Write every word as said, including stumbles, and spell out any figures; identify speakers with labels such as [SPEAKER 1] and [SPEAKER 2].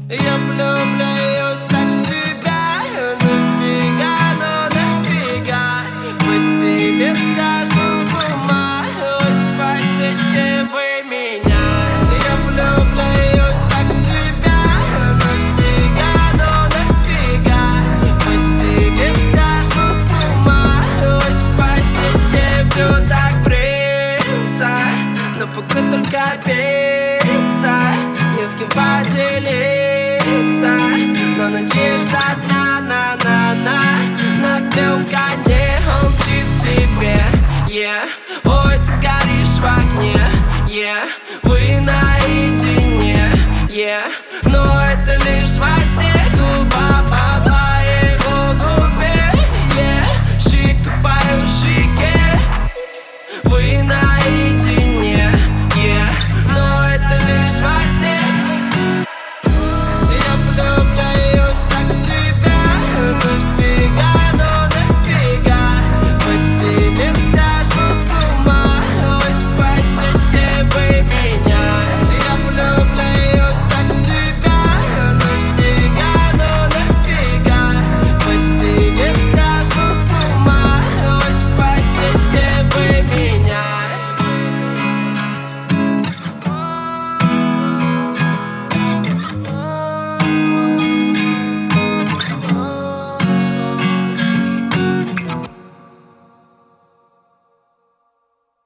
[SPEAKER 1] Я влюбляюсь так в тебя, нафига, ну нафига. По тебе схожу с ума, ой, спасите вы меня. Я влюбляюсь так в тебя, нафига, ну нафига. По тебе схожу с ума, ой, спасите. Все так принца, но пока только пицца, не с кем поделиться. Но ночишь одна, на-на-на, на белом коне он мчит к тебе, yeah. Ой, ты горишь в огне, yeah. Вы наедине, yeah. Но это лишь во сне.